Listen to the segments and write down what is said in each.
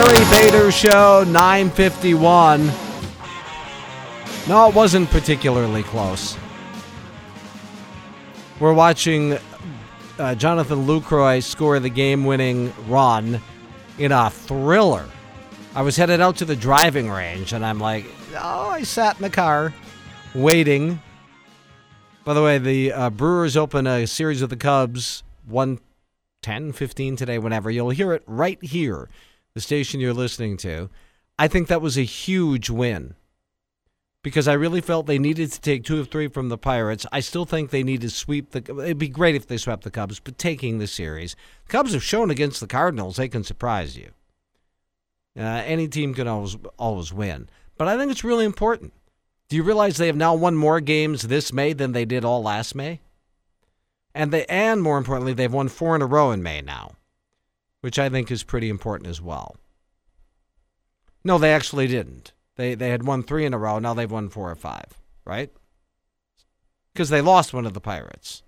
Gary Bader Show, 9:51. No, it wasn't particularly close. We're watching Jonathan Lucroy score the game-winning run in a thriller. I was headed out to the driving range, and I'm like, I sat in the car waiting. By the way, the Brewers open a series with the Cubs, 1:10, 15 today, whenever. You'll hear it right here, the station you're listening to. I think that was a huge win because I really felt they needed to take 2 of 3 from the Pirates. I still think they need to sweep it'd be great if they swept the Cubs, but taking the series. The Cubs have shown against the Cardinals they can surprise you. Any team can always win. But I think it's really important. Do you realize they have now won more games this May than they did all last May? And more importantly, they've won 4 in a row in May now, which I think is pretty important as well. No, they actually didn't. They had won 3 in a row. Now they've won 4 or 5, right? Because they lost one of the Pirates.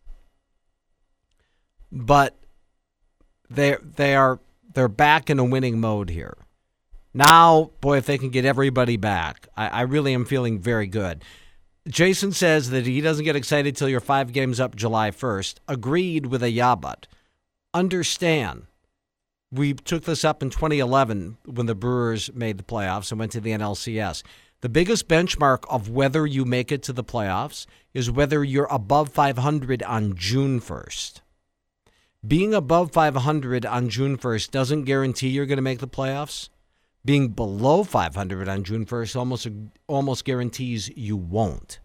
But they're back in a winning mode here. Now, boy, if they can get everybody back, I really am feeling very good. Jason says that he doesn't get excited till you're 5 games up July 1st. Agreed with a but. Understand, we took this up in 2011 when the Brewers made the playoffs and went to the NLCS. The biggest benchmark of whether you make it to the playoffs is whether you're above 500 on June 1st. Being above 500 on June 1st doesn't guarantee you're going to make the playoffs. Being below 500 on June 1st almost guarantees you won't.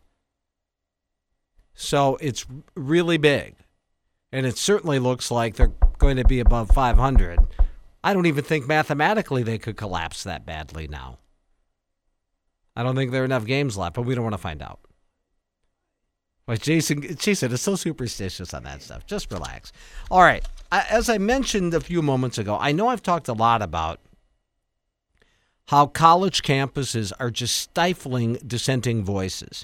So it's really big. And it certainly looks like they're going to be above 500. I don't even think mathematically they could collapse that badly now. I don't think there are enough games left, but we don't want to find out. But Jason is so superstitious on that stuff. Just relax. All right. As I mentioned a few moments ago, I know I've talked a lot about how college campuses are just stifling dissenting voices.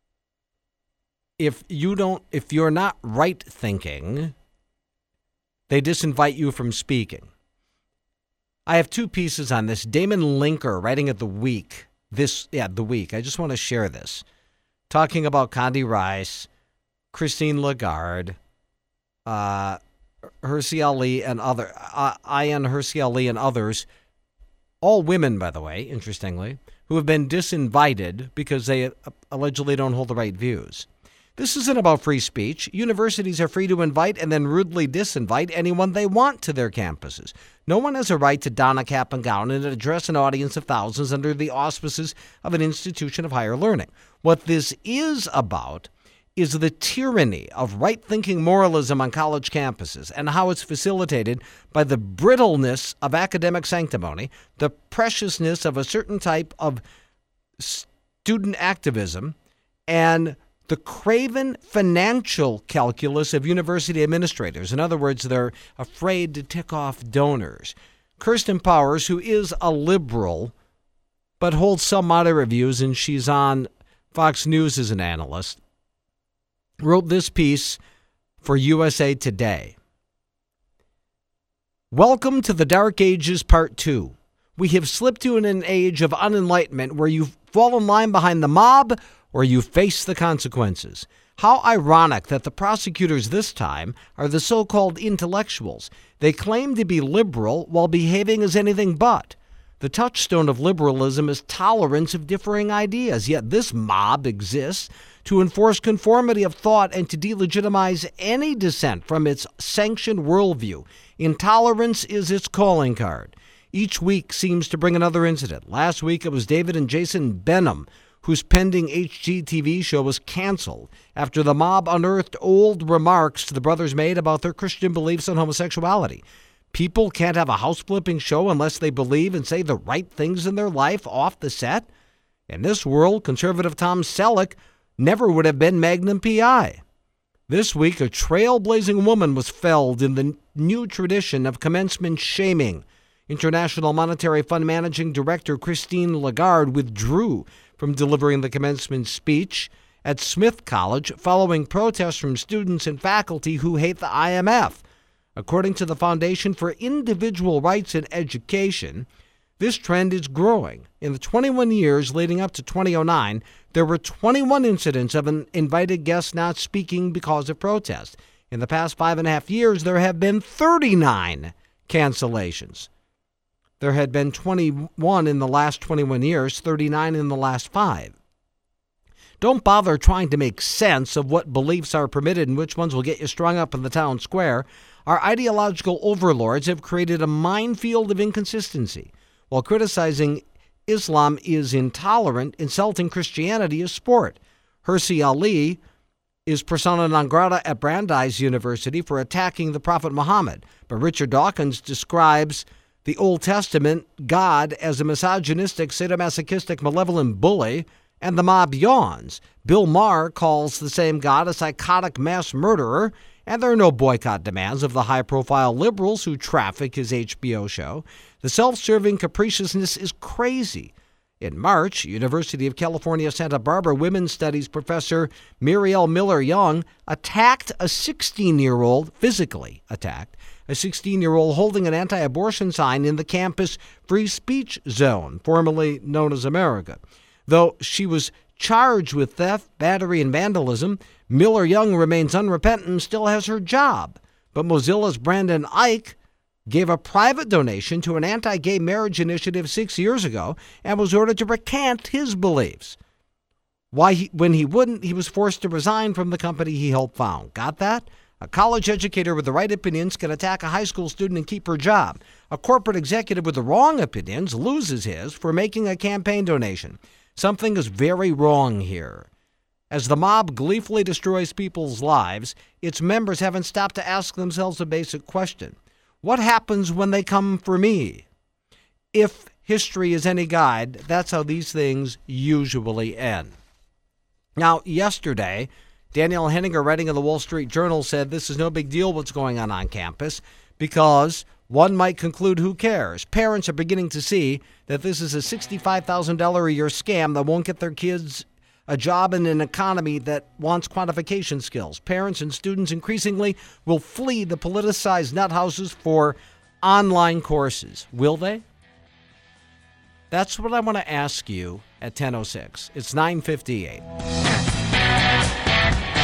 If you're not right thinking, they disinvite you from speaking. I have 2 pieces on this. Damon Linker, writing at The Week. The Week. I just want to share this. Talking about Condi Rice, Christine Lagarde, Hersey Ali and Ayaan Hirsi Ali and others, all women, by the way, interestingly, who have been disinvited because they allegedly don't hold the right views. This isn't about free speech. Universities are free to invite and then rudely disinvite anyone they want to their campuses. No one has a right to don a cap and gown and address an audience of thousands under the auspices of an institution of higher learning. What this is about is the tyranny of right-thinking moralism on college campuses and how it's facilitated by the brittleness of academic sanctimony, the preciousness of a certain type of student activism, and the craven financial calculus of university administrators. In other words, they're afraid to tick off donors. Kirsten Powers, who is a liberal but holds some moderate views, and she's on Fox News as an analyst, wrote this piece for USA Today. Welcome to the Dark Ages Part 2. We have slipped to an age of unenlightenment where you fall in line behind the mob or you face the consequences. How ironic that the prosecutors this time are the so-called intellectuals. They claim to be liberal while behaving as anything but. The touchstone of liberalism is tolerance of differing ideas, yet this mob exists to enforce conformity of thought and to delegitimize any dissent from its sanctioned worldview. Intolerance is its calling card. Each week seems to bring another incident. Last week it was David and Jason Benham, whose pending HGTV show was canceled after the mob unearthed old remarks the brothers made about their Christian beliefs on homosexuality. People can't have a house-flipping show unless they believe and say the right things in their life off the set. In this world, conservative Tom Selleck never would have been Magnum P.I. This week, a trailblazing woman was felled in the new tradition of commencement shaming. International Monetary Fund Managing Director Christine Lagarde withdrew from delivering the commencement speech at Smith College following protests from students and faculty who hate the IMF. According to the Foundation for Individual Rights in Education, this trend is growing. In the 21 years leading up to 2009, there were 21 incidents of an invited guest not speaking because of protest. In the past 5.5 years, there have been 39 cancellations. There had been 21 in the last 21 years, 39 in the last 5. Don't bother trying to make sense of what beliefs are permitted and which ones will get you strung up in the town square. Our ideological overlords have created a minefield of inconsistency. While criticizing Islam is intolerant, insulting Christianity is sport. Hirsi Ali is persona non grata at Brandeis University for attacking the Prophet Muhammad. But Richard Dawkins describes the Old Testament God as a misogynistic, sadomasochistic, malevolent bully, and the mob yawns. Bill Maher calls the same God a psychotic mass murderer, and there are no boycott demands of the high-profile liberals who traffic his HBO show. The self-serving capriciousness is crazy. In March, University of California, Santa Barbara women's studies professor Muriel Miller-Young attacked a 16-year-old, physically attacked, a 16-year-old holding an anti-abortion sign in the campus free speech zone, formerly known as America. Though she was charged with theft, battery, and vandalism, Miller-Young remains unrepentant and still has her job. But Mozilla's Brandon Ike gave a private donation to an anti-gay marriage initiative 6 years ago and was ordered to recant his beliefs. When he wouldn't, he was forced to resign from the company he helped found. Got that? A college educator with the right opinions can attack a high school student and keep her job. A corporate executive with the wrong opinions loses his for making a campaign donation. Something is very wrong here. As the mob gleefully destroys people's lives, its members haven't stopped to ask themselves a basic question. What happens when they come for me? If history is any guide, that's how these things usually end. Now, yesterday, Danielle Henninger, writing in the Wall Street Journal, said this is no big deal what's going on campus because one might conclude, who cares? Parents are beginning to see that this is a $65,000 a year scam that won't get their kids a job in an economy that wants quantification skills. Parents and students increasingly will flee the politicized nut houses for online courses. Will they? That's what I want to ask you at 10:06. It's 9:58.